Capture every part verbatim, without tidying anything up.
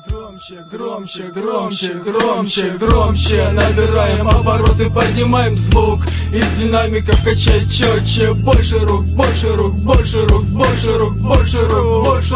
Громче, громче, громче, громче, громче. Набираем обороты, поднимаем звук. Из динамиков качай четче. Больше рук, больше рук, больше рук, больше рук, больше рук, больше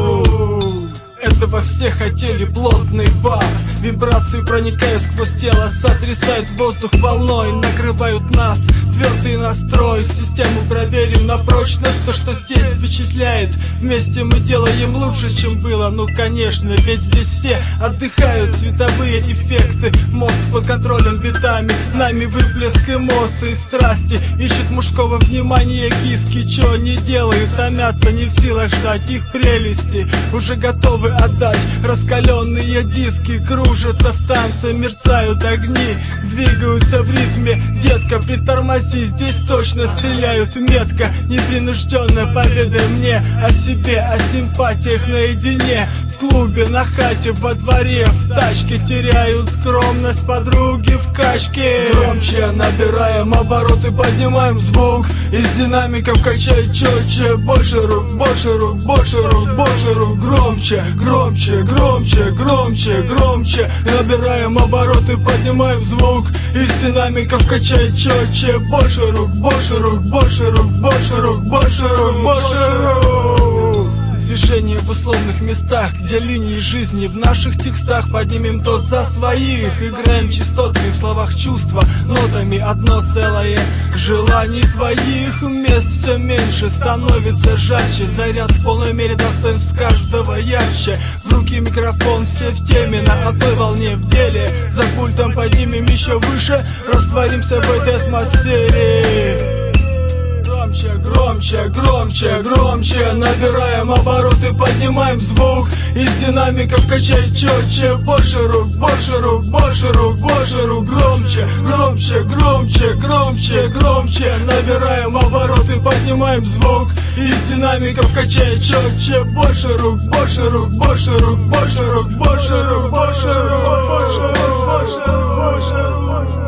рук. Этого все хотели, плотный бас. Вибрации, проникая сквозь тело, сотрясают воздух волной, накрывают нас. Твердый настрой, систему проверим на прочность. То, что здесь впечатляет, вместе мы делаем лучше, чем было. Ну конечно, ведь здесь все отдыхают. Световые эффекты, мозг под контролем битами. Нами выплеск эмоций, страсти. Ищет мужского внимания киски. Чё не делают, томятся, не в силах ждать. Их прелести уже готовы отдать. Раскаленные диски кружатся в танце, мерцают огни, двигаются в ритме. Детка, притормози, здесь точно стреляют метко. Непринужденно поведай мне о себе, о симпатиях наедине. В клубе, на хате, во дворе, в тачке. Теряют скромность подруги в качке. Громче набираем обороты, поднимаем звук. Из динамиков качай четче. Больше рук, больше рук, больше рук, больше рук. Громче, громче, громче, громче, громче. Набираем обороты, поднимаем звук. Из динамиков качай четче. Больше рук, больше рук, больше рук, больше рук, больше рук, больше рук. Движение в условных местах, где линии жизни в наших текстах. Поднимем то за своих. Играем частотами в словах чувства, нотами одно целое. Желаний твоих мест все меньше, становится жарче. Заряд в полной мере достоинств каждого ярче. В руки микрофон, все в теме, на одной волне в деле. За пультом поднимем еще выше, растворимся в этой атмосфере. Громче, громче, громче, громче. Набираем обороты, поднимаем звук. Из динамиков качай четче. Больше рук, больше рук, больше рук, больше рук. Громче, громче, громче, громче, громче. Набираем обороты, поднимаем звук. Из динамиков качай четче. Больше рук, больше рук, больше рук, больше рук, больше рук, больше рук, больше рук, больше рук, больше рук.